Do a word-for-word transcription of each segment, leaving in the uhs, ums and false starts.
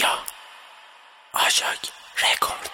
دنیا. آژاک رکورد.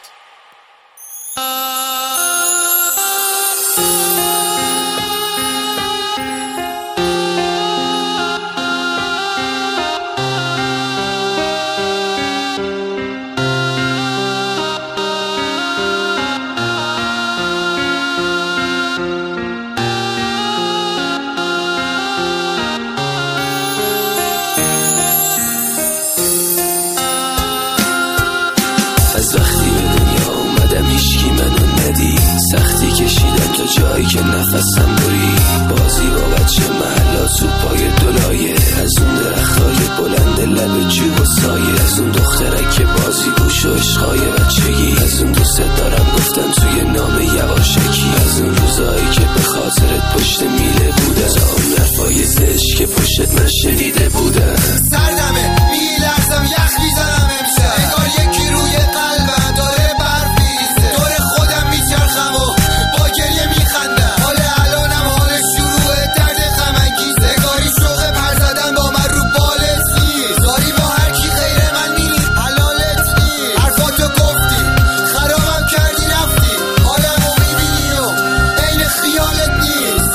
از وقتی به دنیا اومدم هیچکی منو ندید، سختی کشیدم تا جایی که نفسم برید، بازی با بچه محلا تو پای دلایه، از اون درختای بلند لب جوب و سایه، از اون دخترک که بازی گوش و عشقای بچگی، از اون دوست دارم گفتم توی نام یواشکی، از اون روزایی که به خاطرت پشت میله بودم، تا اون حرفای زشت که پشت من شنیده بودم. سردمه میلرزم یخ میزنم امشب، انگار یکی روی قلبم داره برف میریزه، دور خودم میچرخم و با گریه میخندم، حال الانم حال شروع درد غم انگیزه، انگاری شوق پر زدن با من رو بالت نیست، داری با هر کی غیر من میری حلالت نیست، حرفاتو گفتی خرابم کردی رفتی، حالمو میبینی و عین خیالت نیست.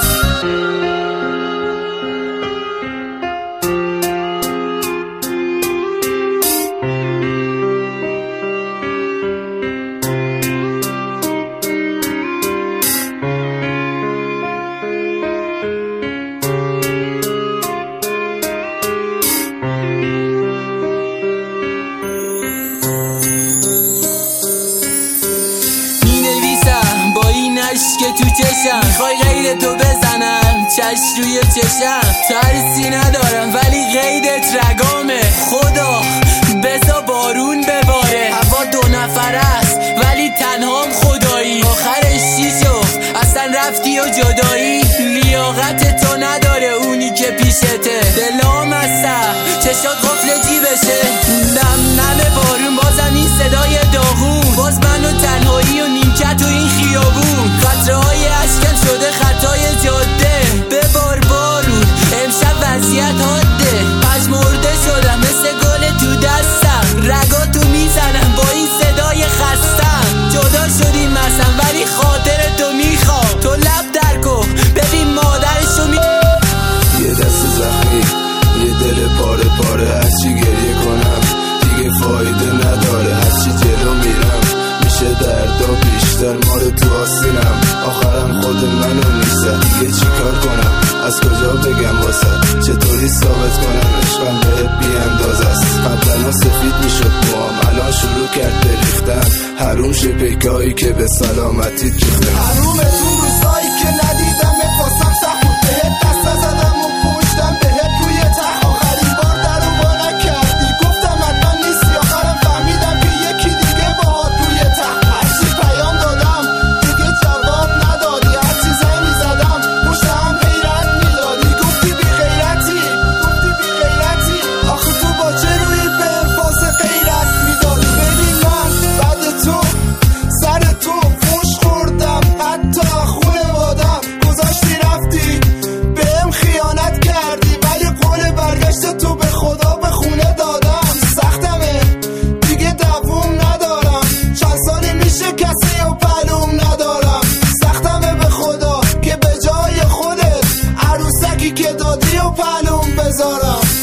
که تو چشم میخوای غیر تو بزنم چشم روی چشم، ترسی ندارم ولی غیرت رگامه، خدا بزا بارون بباره، هوا دو نفر است ولی تنهام خدایی، آخرش چی شد اصلا رفتی و جدایی، لیاقت تو نداره اونی که پیشته، دلام هستم چشات قفل جیبشه، نم نم بارون بازم این صدای داغون، باز من و تنهایی و نیمکت و این خیابون، قطره های اشکم شده خطای جاده، ببار بارون امشب وضعیت حاده، پژمرده شدم مثل گل تو دستم، رگاتو میزنم با این صدای خستم، جدا شدیم مثلا ولی خاطر تو میخوام، تو لب در کن ببین مادرشو می یه دست زخمی یه دل پاره پاره، هرچی گریه کنم دیگه فایده نداره، هرچی جلو میرم میشه دردا بیشتر، مال تو آسینم آخرم خود منو نیستم، دیگه چی کار کنم از کجا بگم واسه، چطوری ثابت کنم عشقم بهت بی اندازه است، قبلا سفید میشد موام الان شروع کرد بریختن، حروم شه پیکایی که به سلامتیت ریختم، حرومتون روزایی که ندیدم واسم سخت بود، بهت دست نزدم و پشتم بهت روی تخت، آخرین بار در رو با نکردی گفتم حتما نیستی، آخرم فهمیدم که یکی دیگه باهات روی تخت، هرچی پیام دادم دیگه جواب ندادی، هرچی زنگ میزدم پشتم حیرت میدادی، گفتی بی غیرتی گفتی بی غیرتی، آخه تو با چه روی به انفاس غیرت میدادی، ببین من بعد تو سر تو فوش خوردم، حتی خونوادم گذاشتی رفتی بهم خیانت کردی، ولی قول برگشت تو به خدا به خونه دادم، سختمه دیگه دووم ندارم، چند سالی میشه کسی و پلوم ندارم، سختمه به خدا که به جای خودت عروسکی که دادی و پلوم بذارم.